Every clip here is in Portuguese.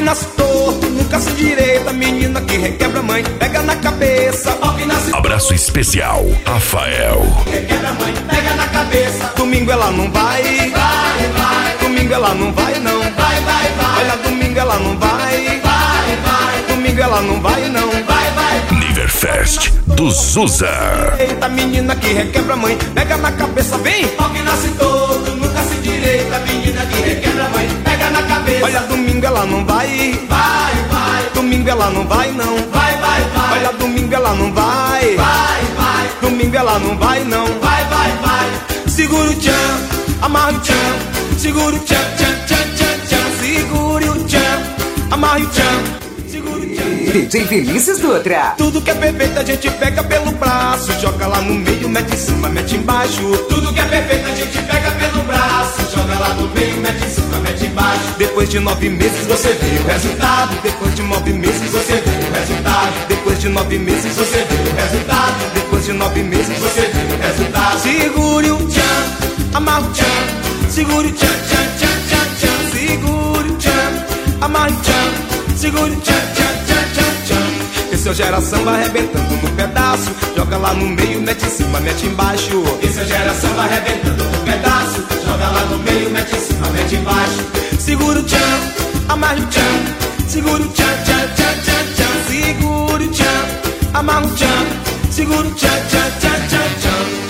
que nasce torto, nunca se direita. Menina que requebra a mãe, pega na cabeça. Pau que nasce Abraço especial, Rafael. requebra a mãe, pega na cabeça. Domingo ela não vai, vai, vai. Domingo ela não vai, não, vai, vai, vai. Olha, domingo ela não vai, vai, vai. Domingo ela não vai, não, vai, vai, vai. Niverfest do Zusa. Eita, menina que requebra a mãe, pega na cabeça, vem. Pau que nasce torto, nunca se direita. Menina que requebra a mãe, pega na cabeça. Olha, domingo ela não vai, vai, vai. Domingo ela não vai, não, vai, vai, vai. Olha, domingo ela não vai, vai, vai. Domingo ela não vai, não, vai, vai, vai. Segura o tchan, amarra o tchan. Segura o tchan, tchan, tchan, tchan, tchan. Segure o tchan, amarra o tchan. Segura o tchan. DJ Vinícius Dutra. Tudo que é perfeito a gente pega pelo braço, joga lá no meio, mete em cima, mete embaixo. Tudo que é perfeito a gente pega pelo braço, joga lá no meio, mete em cima, mete embaixo. Depois de 9 meses você vê o resultado. Depois de 9 meses você vê o resultado. Depois de 9 meses você vê o resultado. Depois de 9 meses você vê o resultado. Segure o tchan, amarra o tchan. Segure o tchan, tchan, tchan, tchan, tchan. Segure o tchan, amarra o tchan. Segure o tchan, tchan, tchan, tchan, tchan. Esse é o geração vai arrebentando no pedaço. Joga lá no meio, mete em cima, mete embaixo. Esse é o geração vai arrebentando no pedaço. Joga lá no meio, mete em cima, mete embaixo. Segura o tchan, amarra o tchan. Segura o tchan, tchan, tchan, tchan, tchan. Segura o tchan, amarra o tchan. Segura o tchan, tchan, tchan, tchan, tchan.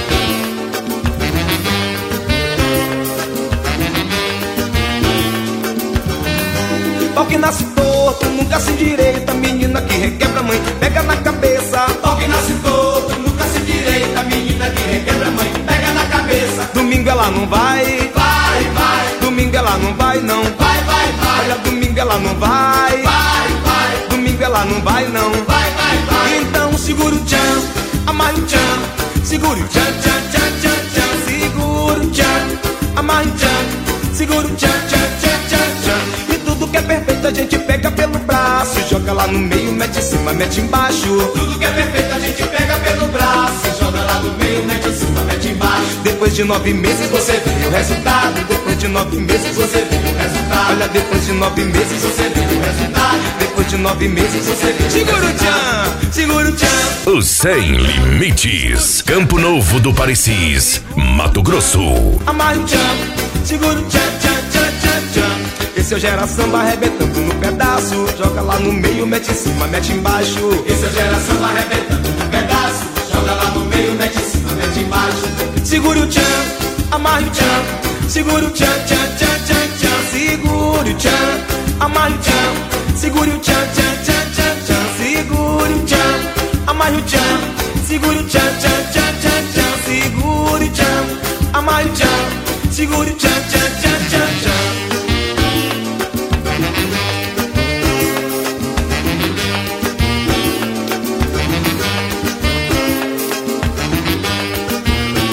Pau que nasce torto, nunca se direita. Menina que requebra a mãe, pega na cabeça. Pau que nasce torto, nunca se direita. Menina que requebra a mãe, pega na cabeça. Domingo ela não vai, vai, vai. Domingo ela não vai, não, vai, vai, vai. Olha, domingo ela não vai, vai, vai. Domingo ela não vai, não, vai, vai, vai. Então segura o tchan, amarra o tchan. Segura o tchan, tchan, tchan, tchan, tchan. Segura o tchan, amarra o tchan. Segura o tchan, tchan, tchan, tchan, tchan. E tudo que é perfeito a gente pega pelo braço, joga lá no meio, mete em cima, mete embaixo. Tudo que é perfeito a gente pega pelo braço, joga lá no meio, mete em cima, mete embaixo. Depois de 9 meses você vê o resultado. Depois de 9 meses você vê o resultado. Olha, depois de 9 meses você vê o resultado. Depois de 9 meses você vê o resultado. Segura o tchan, segura o tchan. O Sem Limites, Campo Novo do Parecis, Mato Grosso. Amarra o tchan, segura o tchan, tchan, tchan, tchan, tchan. Esse é o geração vai arrebentando no pedaço, joga lá no meio, mete em cima, mete embaixo. Esse é o geração vai arrebentando no pedaço, joga lá no meio, mete em cima, mete embaixo. Segura o tchan, amarra o tchan. Segura o tchan, tchan, tchan, tchan, tchan. Segura o tchan, amarra o tchan. Segura o tchan, tchan, tchan, tchan, tchan. Segura o tchan, amarra o tchan. Segura o tchan, tchan, tchan, tchan, tchan. Segura o tchan, amarra o tchan. Segura o tchan, tchan, tchan, tchan, tchan.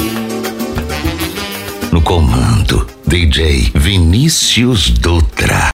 No comando, DJ Vinícius Dutra.